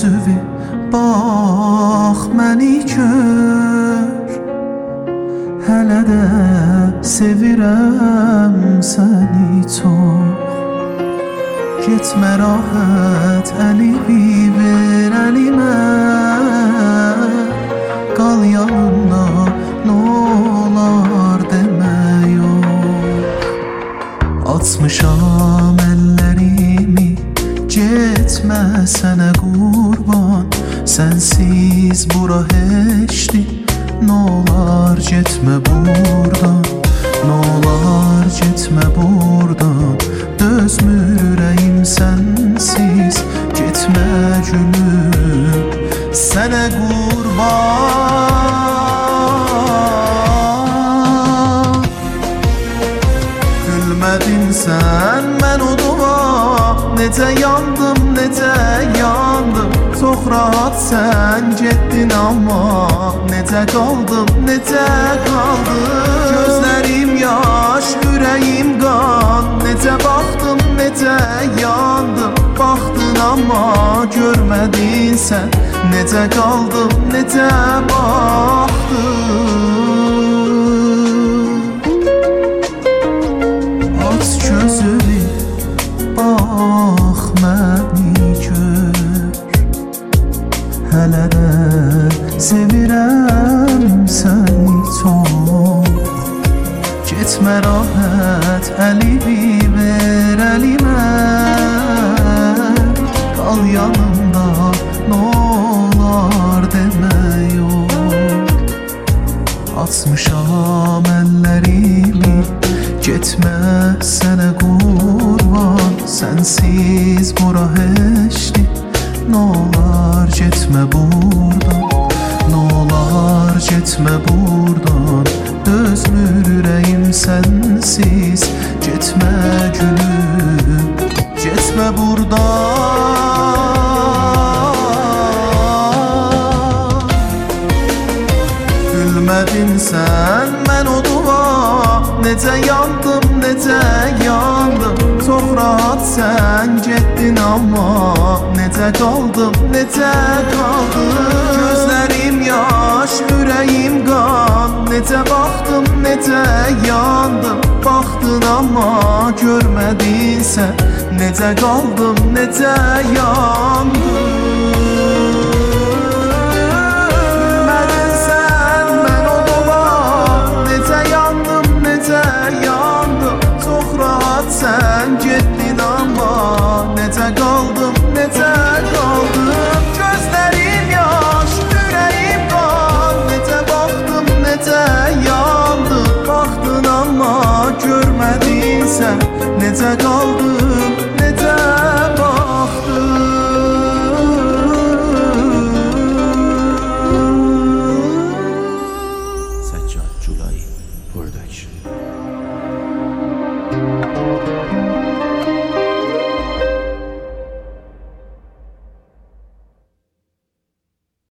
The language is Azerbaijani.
gözüvi bax məni gör. Hələ də sevirəm səni çox. Getmə rahat əlivi ver əlimə. Qal yanımda n'olar demə yox. Açmışam əllərimi, getmə sənə qurban. Sənsiz bura heçdir, n'olar getmə burdan. N'olar getmə burdan. Dözmür ürəyim sənsiz, getmə gülüm sənə qurban. Gülmədin sən mən oduma, necə yandım, necə yandım. Çox rahat sən getdin amma necə qaldım, necə qaldım. Gözlərim yaş, ürəyim qan, necə baxdım, necə yandım. Baxdın amma görmədin sən, necə qaldım, necə baxdım. Aç gözünü, bax məni gör. Hələ də sevirəm səni çox. Getmə rahat əlivi ver əlimə. Qal yanımda n'olar demə yox. Açmışam əllərimi, getmə sənə qurban. Sənsiz bura heçdir, n'olar getmə burdan. N'olar getmə burdan. Dözmür ürəyim sənsiz, getmə gülüm, getmə burdan. Gülmədin sən mən oduma, necə yandım, necə yandım. Çox rahat sən getdin amma necə qaldım, necə qaldım. Gözlərim yaş, ürəyim qan, necə baxdım, necə yandım. Baxdın amma görmədin sən, necə qaldım, necə yandım. Gülmədin sən mən oduma, necə yandım, necə yandım. Çox rahat sən getdin amma necə qaldım, necə qaldım. Gözlərim yaş, ürəyim qan, necə baxdım, necə yandım. Baxdın amma görmədin sən, necə qaldım.